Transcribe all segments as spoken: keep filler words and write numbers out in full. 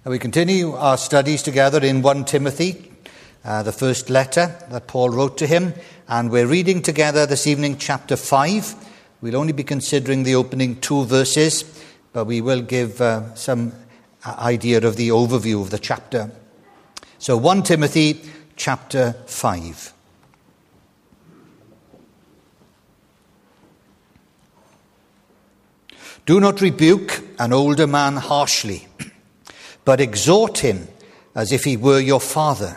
We continue our studies together in First Timothy, uh, the first letter that Paul wrote to him, and we're reading together this evening chapter five. We'll only be considering the opening two verses, but we will give uh, some idea of the overview of the chapter. So First Timothy chapter five. Do not rebuke an older man harshly, but exhort him as if he were your father.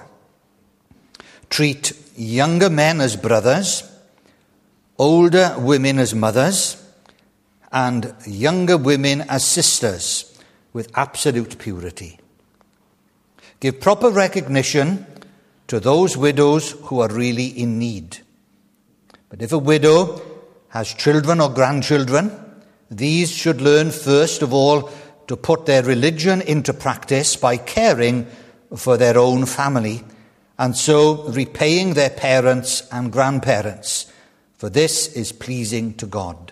Treat younger men as brothers, older women as mothers, and younger women as sisters with absolute purity. Give proper recognition to those widows who are really in need. But if a widow has children or grandchildren, these should learn first of all to put their religion into practice by caring for their own family, and so repaying their parents and grandparents, for this is pleasing to God.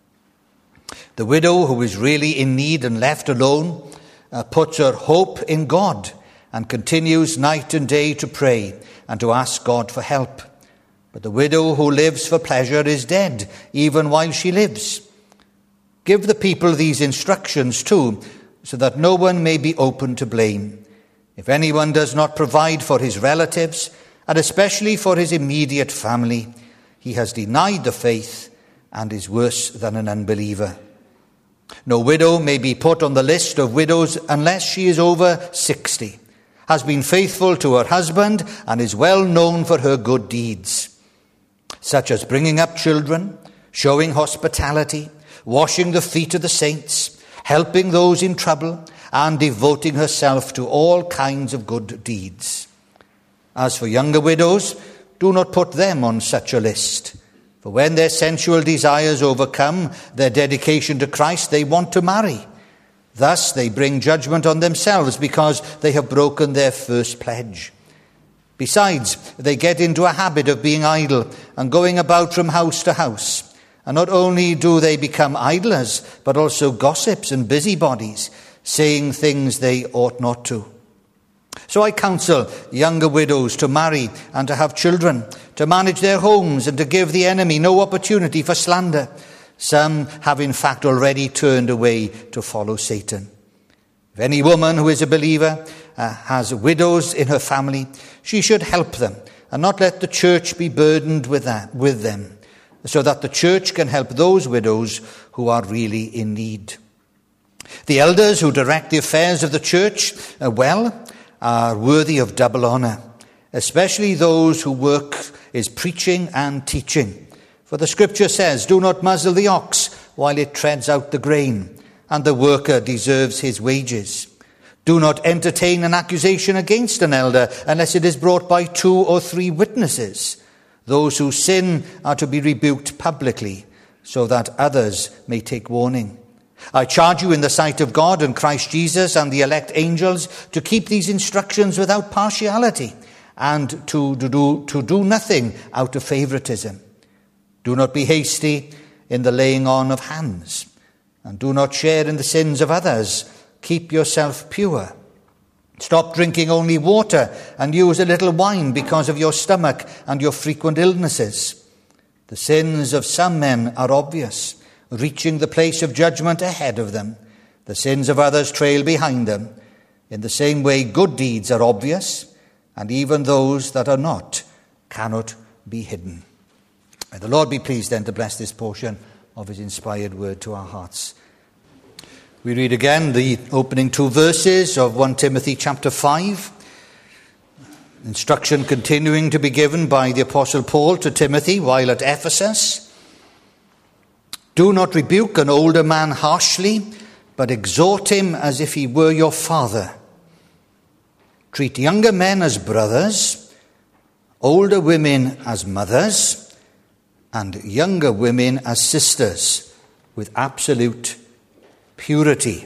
The widow who is really in need and left alone uh, puts her hope in God and continues night and day to pray and to ask God for help. But the widow who lives for pleasure is dead, even while she lives. Give the people these instructions too, so that no one may be open to blame. If anyone does not provide for his relatives, and especially for his immediate family, he has denied the faith and is worse than an unbeliever. No widow may be put on the list of widows unless she is over sixty, has been faithful to her husband, and is well known for her good deeds, such as bringing up children, showing hospitality, washing the feet of the saints, helping those in trouble, and devoting herself to all kinds of good deeds. As for younger widows, do not put them on such a list, for when their sensual desires overcome their dedication to Christ, they want to marry. Thus they bring judgment on themselves because they have broken their first pledge. Besides, they get into a habit of being idle and going about from house to house. And not only do they become idlers, but also gossips and busybodies, saying things they ought not to. So I counsel younger widows to marry and to have children, to manage their homes and to give the enemy no opportunity for slander. Some have in fact already turned away to follow Satan. If any woman who is a believer uh, has widows in her family, she should help them and not let the church be burdened with that, with them, so that the church can help those widows who are really in need. The elders who direct the affairs of the church uh, well are worthy of double honour, especially those who work is preaching and teaching. For the scripture says, "Do not muzzle the ox while it treads out the grain, and the worker deserves his wages. Do not entertain an accusation against an elder unless it is brought by two or three witnesses. Those who sin are to be rebuked publicly, so that others may take warning. I charge you in the sight of God and Christ Jesus and the elect angels to keep these instructions without partiality, and to do, to do nothing out of favoritism. Do not be hasty in the laying on of hands, and do not share in the sins of others. Keep yourself pure. Stop drinking only water and use a little wine because of your stomach and your frequent illnesses. The sins of some men are obvious, reaching the place of judgment ahead of them. The sins of others trail behind them. In the same way, good deeds are obvious, and even those that are not cannot be hidden." May the Lord be pleased then to bless this portion of his inspired word to our hearts. We read again the opening two verses of First Timothy chapter five. Instruction continuing to be given by the Apostle Paul to Timothy while at Ephesus. Do not rebuke an older man harshly, but exhort him as if he were your father. Treat younger men as brothers, older women as mothers, and younger women as sisters with absolute purity.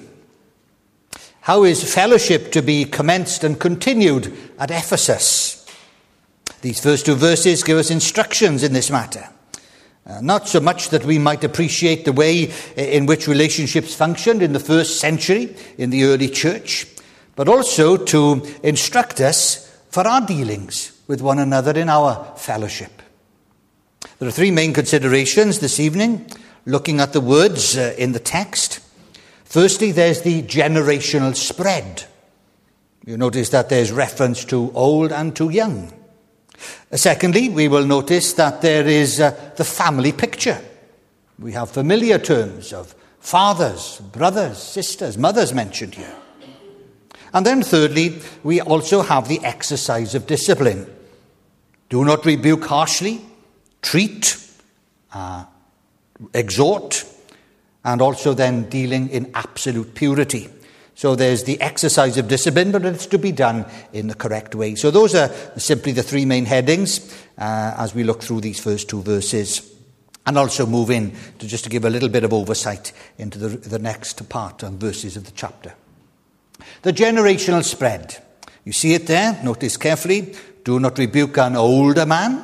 How is fellowship to be commenced and continued at Ephesus? These first two verses give us instructions in this matter. Uh, not so much that we might appreciate the way in which relationships functioned in the first century in the early church, but also to instruct us for our dealings with one another in our fellowship. There are three main considerations this evening, looking at the words uh, in the text. Firstly, there's the generational spread. You notice that there's reference to old and to young. Secondly, we will notice that there is uh, the family picture. We have familiar terms of fathers, brothers, sisters, mothers mentioned here. And then thirdly, we also have the exercise of discipline. Do not rebuke harshly, treat, uh, exhort, and also then dealing in absolute purity. So there's the exercise of discipline, but it's to be done in the correct way. So those are simply the three main headings uh, as we look through these first two verses. And also move in to just to give a little bit of oversight into the, the next part and verses of the chapter. The generational spread. You see it there. Notice carefully. Do not rebuke an older man,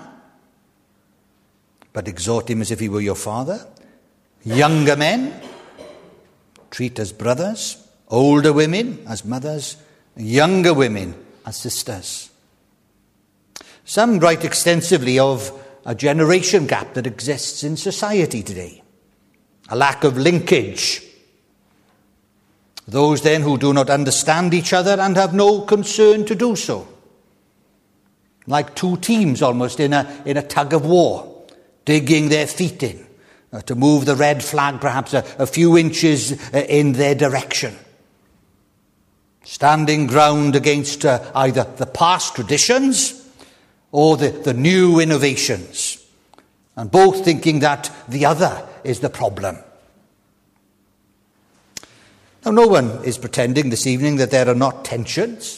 but exhort him as if he were your father. Younger men, treat as brothers. Older women as mothers. Younger women as sisters. Some write extensively of a generation gap that exists in society today. A lack of linkage. Those then who do not understand each other and have no concern to do so. Like two teams almost in a, in a tug of war, digging their feet in uh, to move the red flag perhaps a, a few inches uh, in their direction. Standing ground against uh, either the past traditions or the, the new innovations, and both thinking that the other is the problem. Now, no one is pretending this evening that there are not tensions,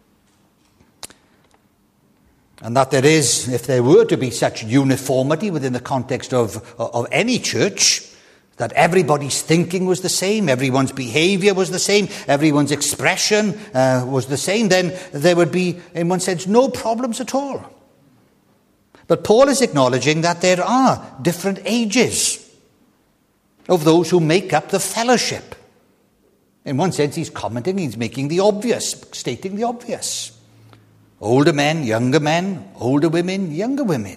and that there is, if there were to be such uniformity within the context of, of any church, that everybody's thinking was the same, everyone's behaviour was the same, everyone's expression uh, was the same, then there would be, in one sense, no problems at all. But Paul is acknowledging that there are different ages of those who make up the fellowship. In one sense, he's commenting, he's making the obvious, stating the obvious. Older men, younger men, older women, younger women.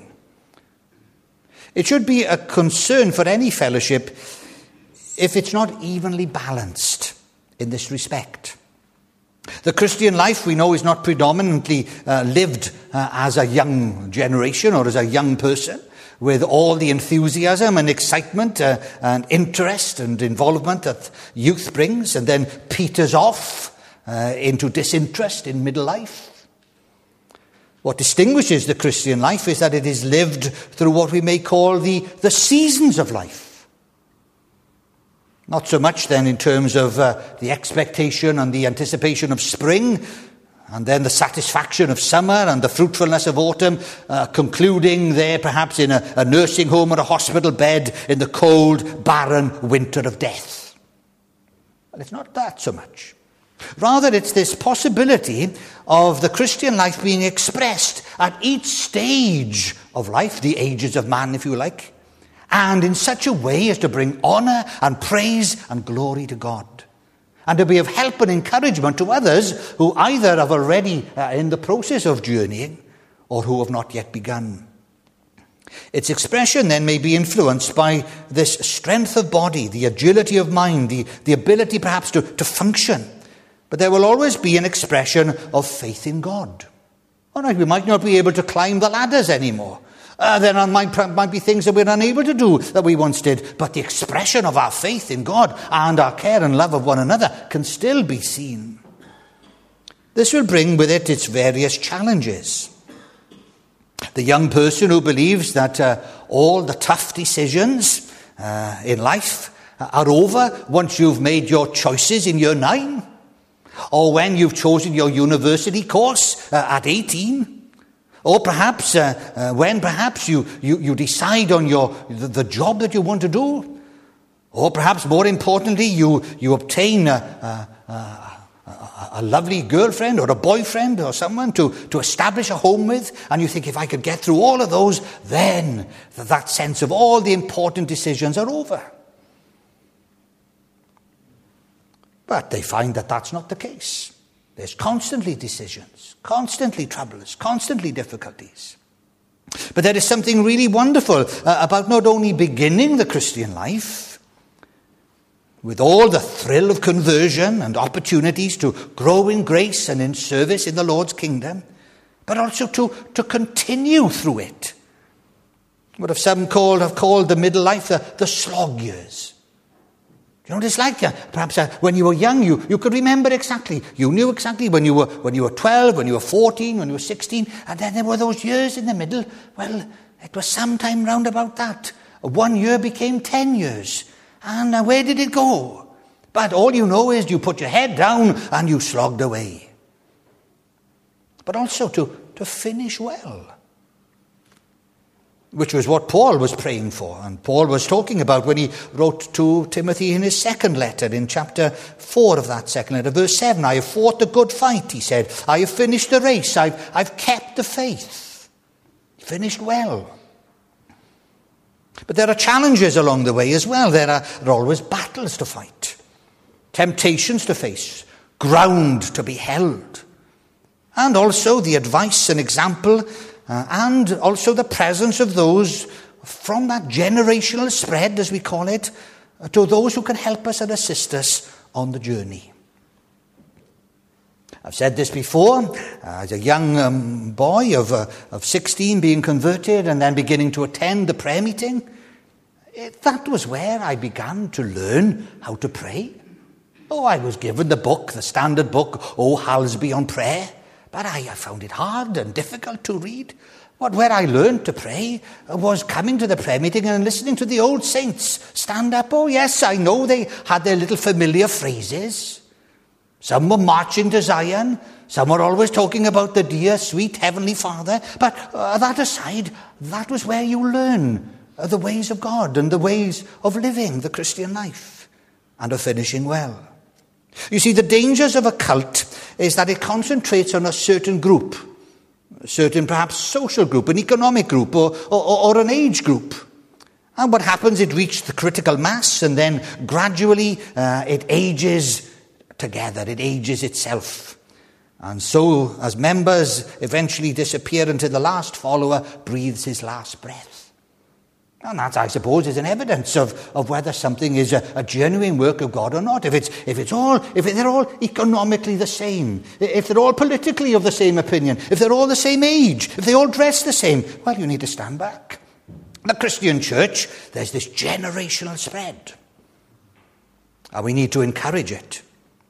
It should be a concern for any fellowship if it's not evenly balanced in this respect. The Christian life, we know, is not predominantly uh, lived uh, as a young generation or as a young person with all the enthusiasm and excitement uh, and interest and involvement that youth brings and then peters off uh, into disinterest in middle life. What distinguishes the Christian life is that it is lived through what we may call the, the seasons of life. Not so much then in terms of uh, the expectation and the anticipation of spring, and then the satisfaction of summer and the fruitfulness of autumn, uh, concluding there perhaps in a, a nursing home or a hospital bed in the cold, barren winter of death. But it's not that so much. Rather, it's this possibility of the Christian life being expressed at each stage of life, the ages of man, if you like, and in such a way as to bring honour and praise and glory to God, and to be of help and encouragement to others who either are already uh, in the process of journeying or who have not yet begun. Its expression then may be influenced by this strength of body, the agility of mind, the, the ability perhaps to, to function. But there will always be an expression of faith in God. All right, we might not be able to climb the ladders anymore. Uh, there might, might be things that we're unable to do that we once did. But the expression of our faith in God and our care and love of one another can still be seen. This will bring with it its various challenges. The young person who believes that uh, all the tough decisions uh, in life are over once you've made your choices in year nine, or when you've chosen your university course uh, at eighteen, or perhaps uh, uh, when perhaps you, you, you decide on your the, the job that you want to do, or perhaps more importantly you, you obtain a, a, a, a lovely girlfriend or a boyfriend or someone to, to establish a home with, and you think, if I could get through all of those, then that sense of all the important decisions are over. But they find that that's not the case. There's constantly decisions, constantly troubles, constantly difficulties. But there is something really wonderful uh, about not only beginning the Christian life with all the thrill of conversion and opportunities to grow in grace and in service in the Lord's kingdom, but also to, to continue through it. What have some called, have called the middle life the, the slog years. You know what it's like? Uh, perhaps uh, when you were young, you, you could remember exactly. You knew exactly when you were when you were twelve, when you were fourteen, when you were sixteen. And then there were those years in the middle. Well, it was sometime round about that. One year became ten years. And uh, where did it go? But all you know is you put your head down and you slogged away. But also to, to finish well. Which was what Paul was praying for, and Paul was talking about when he wrote to Timothy in his second letter, in chapter four of that second letter, verse seven. I have fought the good fight, he said. I have finished the race. I've, I've kept the faith. Finished well. But there are challenges along the way as well. There are, there are always battles to fight, temptations to face, ground to be held, and also the advice and example Uh, and also the presence of those from that generational spread, as we call it, uh, to those who can help us and assist us on the journey. I've said this before, uh, as a young um, boy of, uh, of sixteen being converted and then beginning to attend the prayer meeting, it, that was where I began to learn how to pray. Oh, I was given the book, the standard book, O Halsby on Prayer. But I found it hard and difficult to read. What, where I learned to pray was coming to the prayer meeting and listening to the old saints stand up. Oh, yes, I know they had their little familiar phrases. Some were marching to Zion. Some were always talking about the dear, sweet Heavenly Father. But uh, that aside, that was where you learn uh, the ways of God and the ways of living the Christian life and of finishing well. You see, the dangers of a cult is that it concentrates on a certain group, a certain perhaps social group, an economic group, or, or, or an age group. And what happens, it reaches the critical mass, and then gradually uh, it ages together, it ages itself. And so, as members eventually disappear until the last follower breathes his last breath. And that, I suppose, is an evidence of, of whether something is a, a genuine work of God or not. If it's if it's all if they're all economically the same, if they're all politically of the same opinion, if they're all the same age, if they all dress the same, well, you need to stand back. The Christian church, there's this generational spread, and we need to encourage it.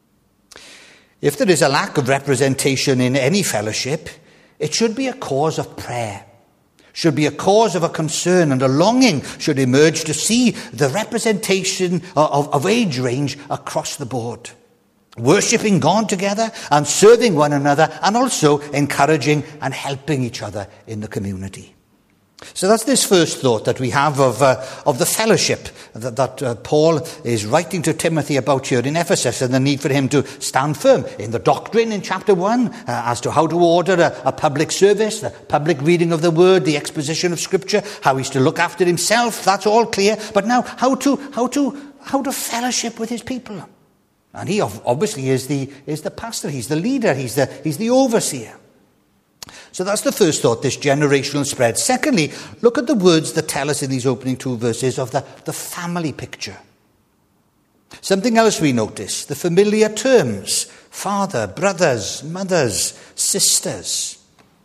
If there is a lack of representation in any fellowship, it should be a cause of prayer. Should be a cause of a concern, and a longing should emerge to see the representation of, of age range across the board. Worshipping God together and serving one another, and also encouraging and helping each other in the community. So that's this first thought that we have of, uh, of the fellowship that, that uh, Paul is writing to Timothy about here in Ephesus, and the need for him to stand firm in the doctrine in chapter one uh, as to how to order a, a public service, the public reading of the word, the exposition of scripture, how he's to look after himself. That's all clear. But now how to how to how to fellowship with his people. And he obviously is the is the pastor, he's the leader, he's the he's the overseer. So that's the first thought, this generational spread. Secondly, look at the words that tell us in these opening two verses of the, the family picture. Something else we notice, the familiar terms, father, brothers, mothers, sisters.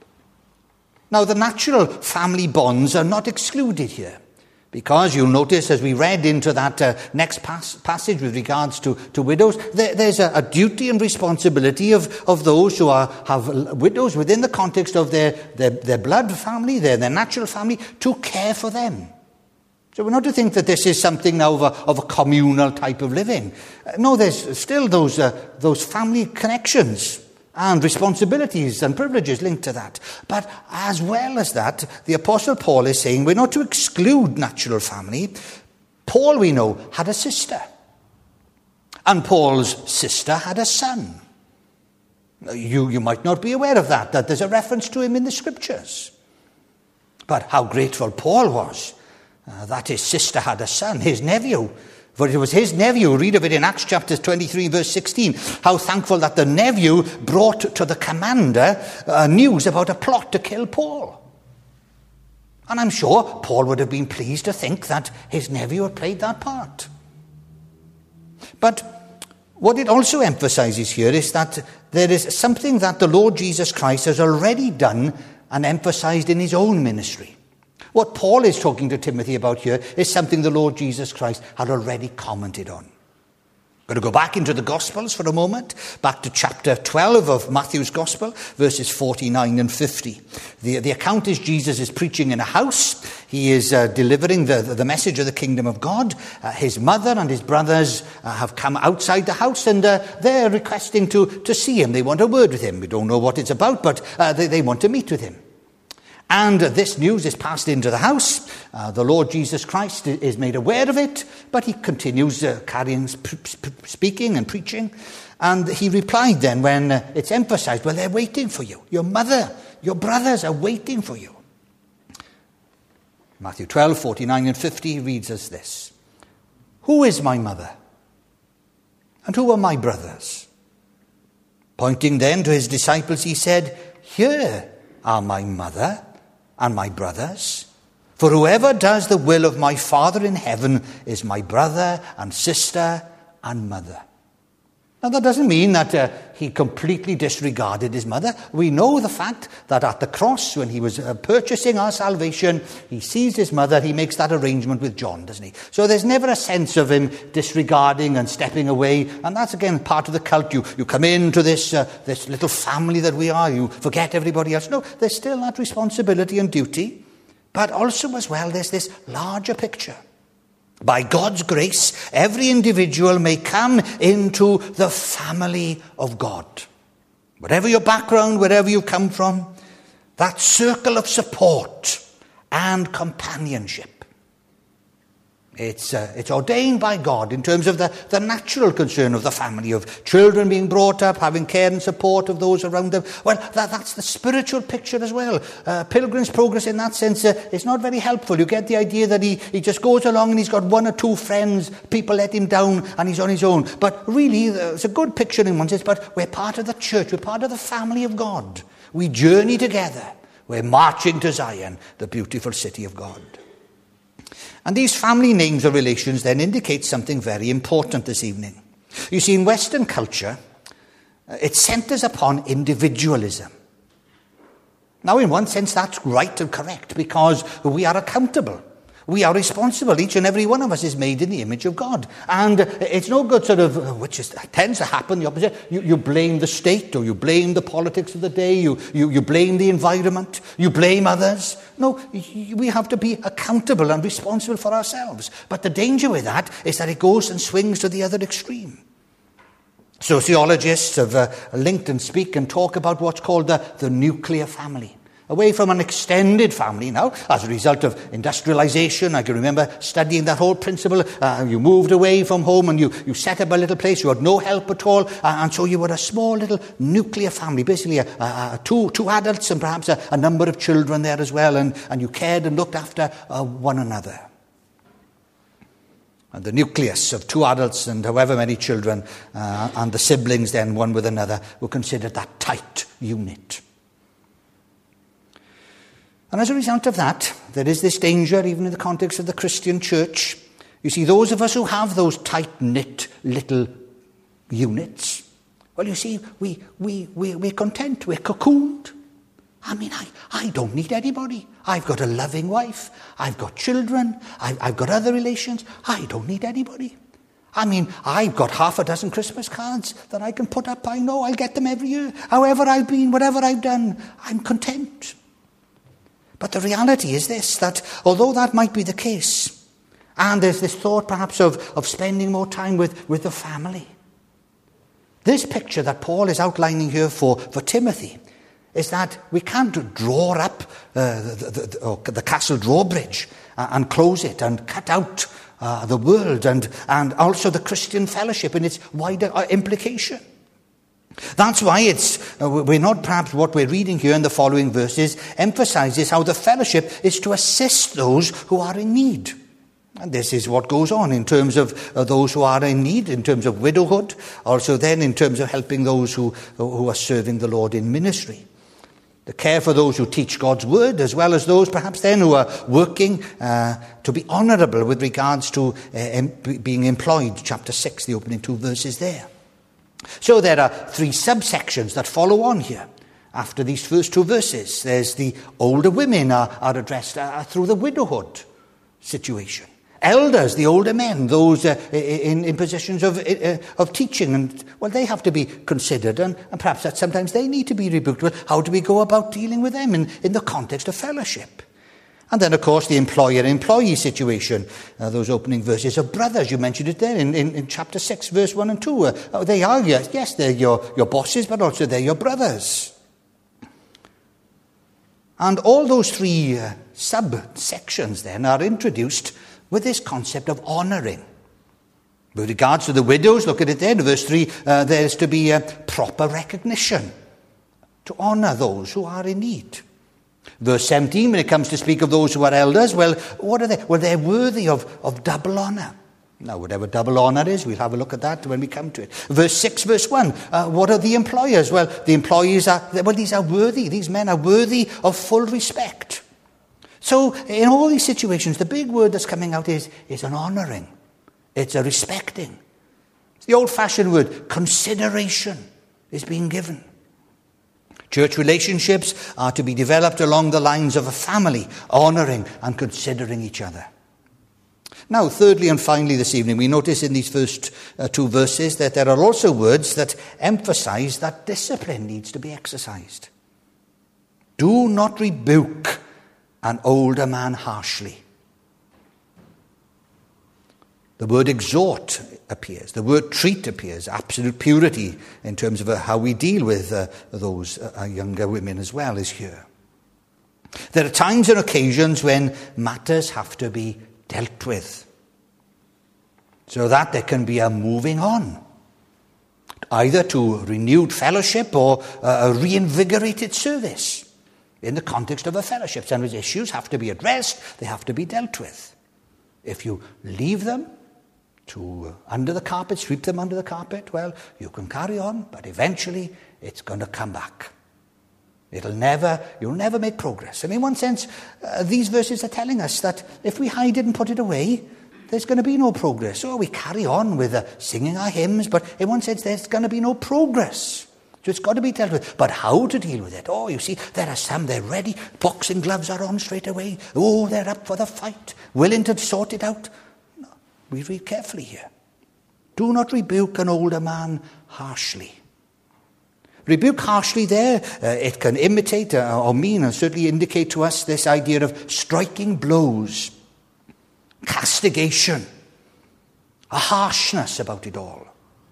Now, the natural family bonds are not excluded here, because you'll notice as we read into that uh, next pas- passage with regards to, to widows, there, there's a, a duty and responsibility of, of those who are have widows within the context of their, their, their blood family, their, their natural family, to care for them. So we're not to think that this is something now of a, of a communal type of living. Uh, no, there's still those uh, those family connections and responsibilities and privileges linked to that. But as well as that, the Apostle Paul is saying we're not to exclude natural family. Paul, we know, had a sister. And Paul's sister had a son. You, you might not be aware of that, that there's a reference to him in the scriptures. But how grateful Paul was uh, that his sister had a son, his nephew, For it was his nephew, read of it in Acts chapter twenty-three, verse sixteen, how thankful that the nephew brought to the commander uh, news about a plot to kill Paul. And I'm sure Paul would have been pleased to think that his nephew had played that part. But what it also emphasizes here is that there is something that the Lord Jesus Christ has already done and emphasized in his own ministry. What Paul is talking to Timothy about here is something the Lord Jesus Christ had already commented on. I'm going to go back into the Gospels for a moment, back to chapter twelve of Matthew's Gospel, verses forty-nine and fifty. The, the account is Jesus is preaching in a house. He is uh, delivering the, the message of the kingdom of God. Uh, his mother and his brothers uh, have come outside the house, and uh, they're requesting to, to see him. They want a word with him. We don't know what it's about, but uh, they, they want to meet with him. And this news is passed into the house. Uh, the Lord Jesus Christ is made aware of it, but he continues uh, carrying, speaking and preaching. And he replied then when uh, it's emphasized, well, they're waiting for you. Your mother, your brothers are waiting for you. Matthew twelve, forty-nine and fifty reads us this. Who is my mother? And who are my brothers? Pointing then to his disciples, he said, here are my mother and my brothers. For whoever does the will of my Father in heaven is my brother and sister and mother. Now that doesn't mean that uh, he completely disregarded his mother. We know the fact that at the cross, when he was uh, purchasing our salvation, he sees his mother, he makes that arrangement with John, doesn't he? So there's never a sense of him disregarding and stepping away. And that's again part of the cult. You, you come into this, uh, this little family that we are, you forget everybody else. No, there's still that responsibility and duty. But also as well, there's this larger picture. By God's grace, every individual may come into the family of God. Whatever your background, wherever you come from, that circle of support and companionship. It's, uh, it's ordained by God in terms of the, the natural concern of the family, of children being brought up, having care and support of those around them. Well, that, that's the spiritual picture as well. Uh, Pilgrim's Progress in that sense uh, is not very helpful. You get the idea that he, he just goes along and he's got one or two friends, people let him down and he's on his own. But really, uh, it's a good picture in one sense, but we're part of the church, we're part of the family of God. We journey together. We're marching to Zion, the beautiful city of God. And these family names or relations then indicate something very important this evening. You see, in Western culture, it centers upon individualism. Now, in one sense, that's right and correct because we are accountable. We are responsible. Each and every one of us is made in the image of God. And it's no good sort of, which is, tends to happen, the opposite. You, you blame the state or you blame the politics of the day. You, you, you blame the environment. You blame others. No, we have to be accountable and responsible for ourselves. But the danger with that is that it goes and swings to the other extreme. Sociologists have uh, linked and speak and talk about what's called the, the nuclear family. Away from an extended family now, as a result of industrialization. I can remember studying that whole principle. Uh, you moved away from home and you, you set up a little place. You had no help at all. Uh, and so you were a small little nuclear family, basically a, a, a two, two adults and perhaps a, a number of children there as well. And, and you cared and looked after uh, one another. And the nucleus of two adults and however many children uh, and the siblings then one with another were considered that tight unit. And as a result of that, there is this danger, even in the context of the Christian church. You see, those of us who have those tight-knit little units, well, you see, we, we, we, we're content, we're cocooned. I mean, I, I don't need anybody. I've got a loving wife. I've got children. I've, I've got other relations. I don't need anybody. I mean, I've got half a dozen Christmas cards that I can put up. I know I'll get them every year. However I've been, whatever I've done, I'm content. But the reality is this, that although that might be the case, and there's this thought perhaps of, of spending more time with, with the family, this picture that Paul is outlining here for, for Timothy is that we can't draw up uh, the, the, the, oh, the castle drawbridge uh, and close it and cut out uh, the world and, and also the Christian fellowship in its wider uh, implication. That's why it's uh, we're not perhaps what we're reading here in the following verses emphasizes how the fellowship is to assist those who are in need. And this is what goes on in terms of uh, those who are in need, in terms of widowhood, also then in terms of helping those who, who are serving the Lord in ministry. The care for those who teach God's word, as well as those perhaps then who are working uh, to be honourable with regards to uh, em- being employed. Chapter six, the opening two verses there. So there are three subsections that follow on here. After these first two verses, there's the older women are, are addressed uh, through the widowhood situation. Elders, the older men, those uh, in, in positions of uh, of teaching, and well, they have to be considered, and, and perhaps that sometimes they need to be rebuked. Well, how do we go about dealing with them in, in the context of fellowship? And then, of course, the employer-employee situation, uh, those opening verses of brothers. You mentioned it there in, in, in chapter six, verse one and two. Uh, they are, yes, yes, they're your, your bosses, but also they're your brothers. And all those three uh, subsections then are introduced with this concept of honouring. With regards to the widows, look at it there, in verse three, uh, there is to be a proper recognition, to honour those who are in need. Verse seventeen, when it comes to speak of those who are elders, well, what are they? Well, they're worthy of, of double honour. Now, whatever double honour is, we'll have a look at that when we come to it. Verse six, verse one, uh, what are the employers? Well, the employees are, well, these are worthy. These men are worthy of full respect. So, in all these situations, the big word that's coming out is, is an honouring. It's a respecting. It's the old-fashioned word, consideration, is being given. Church relationships are to be developed along the lines of a family, honouring and considering each other. Now, thirdly and finally this evening, we notice in these first uh, two verses that there are also words that emphasise that discipline needs to be exercised. Do not rebuke an older man harshly. The word exhort appears. The word treat appears. Absolute purity in terms of how we deal with uh, those uh, younger women as well is here. There are times and occasions when matters have to be dealt with, so that there can be a moving on, either to renewed fellowship or a reinvigorated service. In the context of a fellowship, some of these issues have to be addressed, they have to be dealt with. If you leave them to uh, under the carpet, sweep them under the carpet, well, you can carry on, but eventually it's going to come back. It'll never, you'll never make progress. And in one sense, uh, these verses are telling us that if we hide it and put it away, there's going to be no progress. So we carry on with uh, singing our hymns, but in one sense, there's going to be no progress. So it's got to be dealt with. But how to deal with it? Oh, you see, there are some, they're ready. Boxing gloves are on straight away. Oh, they're up for the fight, willing to sort it out. No, we read carefully here. Do not rebuke an older man harshly. Rebuke harshly there, uh, it can imitate uh, or mean and certainly indicate to us this idea of striking blows, castigation, a harshness about it all.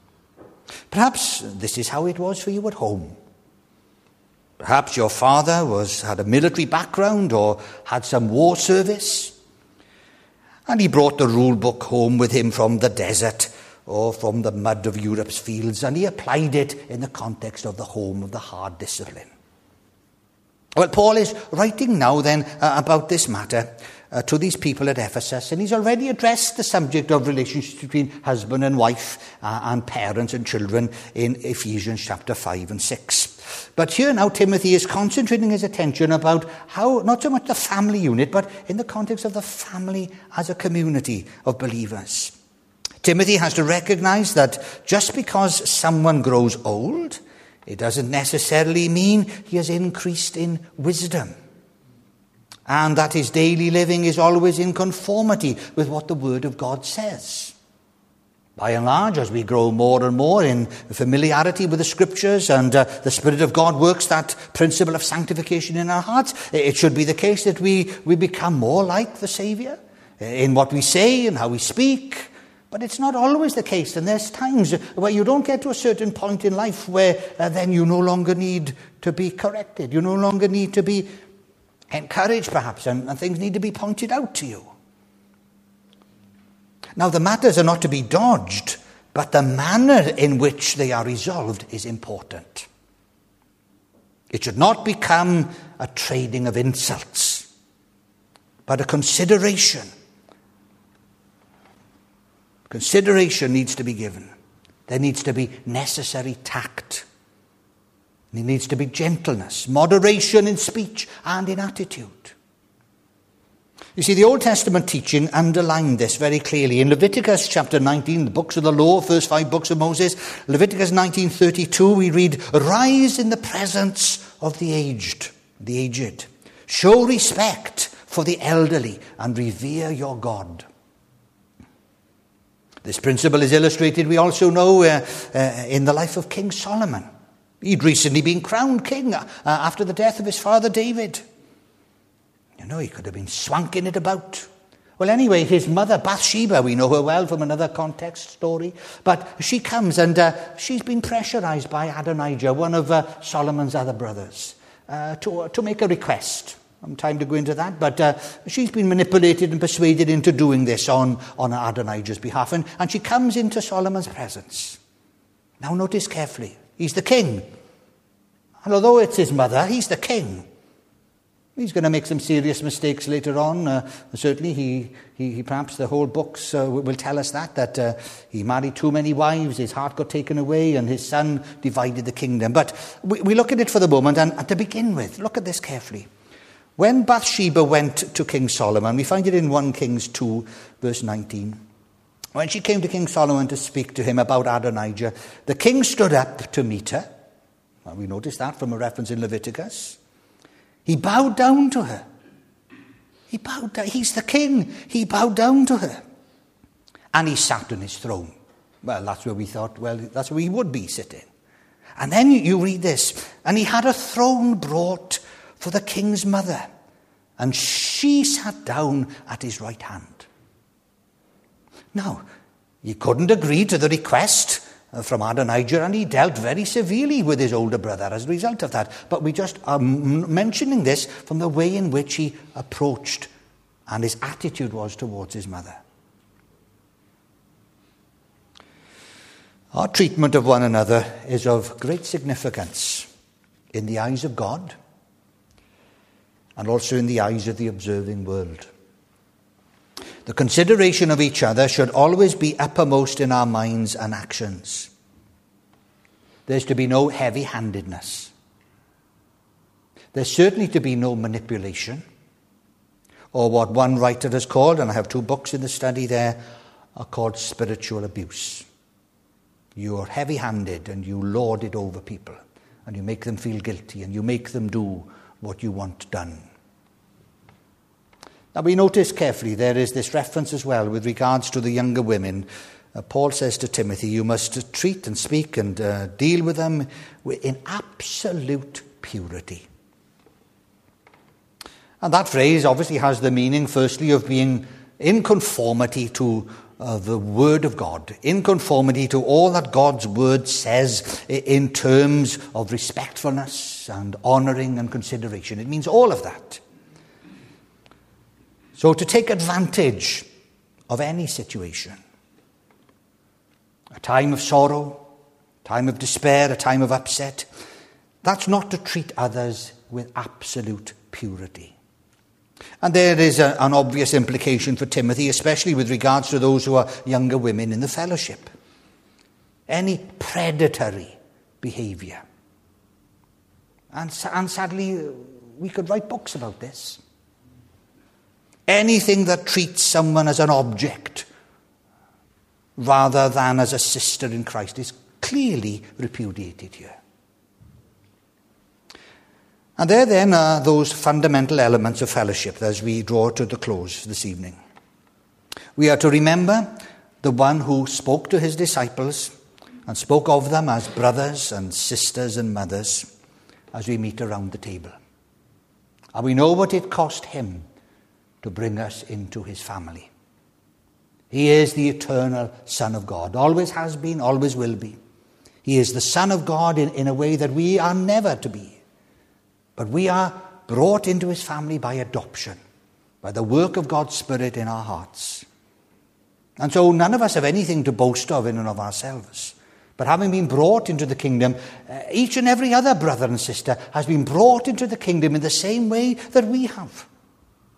Perhaps this is how it was for you at home. Perhaps your father was had a military background or had some war service, and he brought the rule book home with him from the desert or from the mud of Europe's fields, and he applied it in the context of the home of the hard discipline. Well, Paul is writing now then uh, about this matter uh, to these people at Ephesus, and he's already addressed the subject of relationships between husband and wife uh, and parents and children in Ephesians chapter five and six. But here now Timothy is concentrating his attention about how, not so much the family unit, but in the context of the family as a community of believers. Timothy has to recognize that just because someone grows old, it doesn't necessarily mean he has increased in wisdom, and that his daily living is always in conformity with what the Word of God says. By and large, as we grow more and more in familiarity with the Scriptures and uh, the Spirit of God works that principle of sanctification in our hearts, it should be the case that we, we become more like the Saviour in what we say and how we speak. But it's not always the case, and there's times where you don't get to a certain point in life where uh, then you no longer need to be corrected. You no longer need to be encouraged, perhaps, and, and things need to be pointed out to you. Now, the matters are not to be dodged, but the manner in which they are resolved is important. It should not become a trading of insults, but a consideration Consideration needs to be given. There needs to be necessary tact. There needs to be gentleness, moderation in speech and in attitude. You see, the Old Testament teaching underlined this very clearly. In Leviticus chapter nineteen, the books of the law, first five books of Moses, Leviticus nineteen thirty-two, we read, "Rise in the presence of the aged, the aged. Show respect for the elderly and revere your God." This principle is illustrated, we also know, uh, uh, in the life of King Solomon. He'd recently been crowned king uh, after the death of his father David. You know, he could have been swanking it about. Well, anyway, his mother, Bathsheba, we know her well from another context story. But she comes and uh, she's been pressurized by Adonijah, one of uh, Solomon's other brothers, uh, to, to make a request. I don't have time to go into that, but uh, she's been manipulated and persuaded into doing this on, on Adonijah's behalf. And, and she comes into Solomon's presence. Now notice carefully, he's the king. And although it's his mother, he's the king. He's going to make some serious mistakes later on. Uh, certainly, he, he, he perhaps the whole books uh, will tell us that, that uh, he married too many wives, his heart got taken away, and his son divided the kingdom. But we, we look at it for the moment, and, and to begin with, look at this carefully. When Bathsheba went to King Solomon, we find it in First Kings two, verse nineteen. When she came to King Solomon to speak to him about Adonijah, the king stood up to meet her. Well, we notice that from a reference in Leviticus. He bowed down to her. He bowed down. He's the king. He bowed down to her. And he sat on his throne. Well, that's where we thought, well, that's where he would be sitting. And then you, you read this. And he had a throne brought for the king's mother. And she sat down at his right hand. Now, he couldn't agree to the request from Adonijah, and he dealt very severely with his older brother as a result of that. But we just are mentioning this from the way in which he approached and his attitude was towards his mother. Our treatment of one another is of great significance in the eyes of God and also in the eyes of the observing world. The consideration of each other should always be uppermost in our minds and actions. There's to be no heavy-handedness. There's certainly to be no manipulation, or what one writer has called, and I have two books in the study there, are called spiritual abuse. You're heavy-handed and you lord it over people, and you make them feel guilty, and you make them do what you want done. Now we notice carefully there is this reference as well with regards to the younger women. Uh, Paul says to Timothy, you must treat and speak and uh, deal with them in absolute purity. And that phrase obviously has the meaning, firstly, of being in conformity to uh, the Word of God, in conformity to all that God's Word says in terms of respectfulness and honouring and consideration. It means all of that. So to take advantage of any situation, a time of sorrow, a time of despair, a time of upset, that's not to treat others with absolute purity. And there is a, an obvious implication for Timothy, especially with regards to those who are younger women in the fellowship. Any predatory behaviour. And, and sadly, we could write books about this. Anything that treats someone as an object rather than as a sister in Christ is clearly repudiated here. And there then are those fundamental elements of fellowship as we draw to the close this evening. We are to remember the one who spoke to his disciples and spoke of them as brothers and sisters and mothers as we meet around the table. And we know what it cost him to bring us into his family. He is the eternal Son of God. Always has been, always will be. He is the Son of God in, in a way that we are never to be. But we are brought into his family by adoption, by the work of God's Spirit in our hearts. And so none of us have anything to boast of in and of ourselves. But having been brought into the kingdom, uh, each and every other brother and sister has been brought into the kingdom in the same way that we have.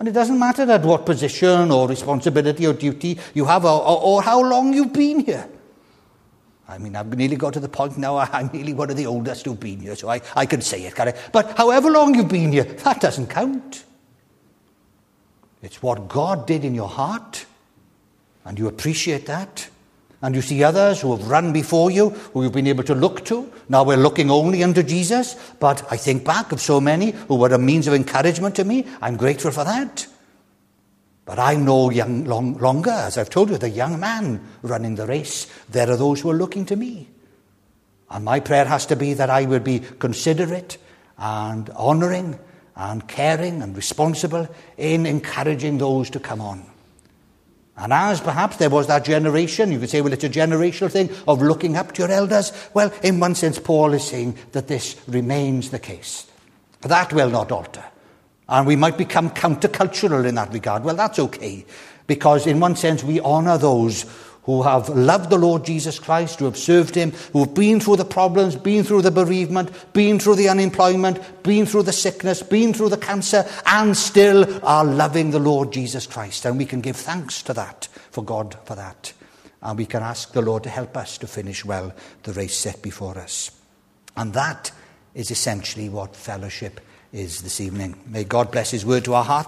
And it doesn't matter at what position or responsibility or duty you have, or, or, or how long you've been here. I mean, I've nearly got to the point now, I'm nearly one of the oldest who've been here, so I, I can say it, can I? But however long you've been here, that doesn't count. It's what God did in your heart, and you appreciate that. And you see others who have run before you, who you've been able to look to. Now we're looking only unto Jesus, but I think back of so many who were a means of encouragement to me. I'm grateful for that. But I'm no young, long, longer, as I've told you, the young man running the race. There are those who are looking to me. And my prayer has to be that I will be considerate and honouring and caring and responsible in encouraging those to come on. And as perhaps there was that generation, you could say, well, it's a generational thing of looking up to your elders. Well, in one sense, Paul is saying that this remains the case. That will not alter. And we might become countercultural in that regard. Well, that's okay, because in one sense we honour those who have loved the Lord Jesus Christ, who have served him, who have been through the problems, been through the bereavement, been through the unemployment, been through the sickness, been through the cancer, and still are loving the Lord Jesus Christ. And we can give thanks to that, for God for that. And we can ask the Lord to help us to finish well the race set before us. And that is essentially what fellowship is this evening. May God bless his word to our hearts.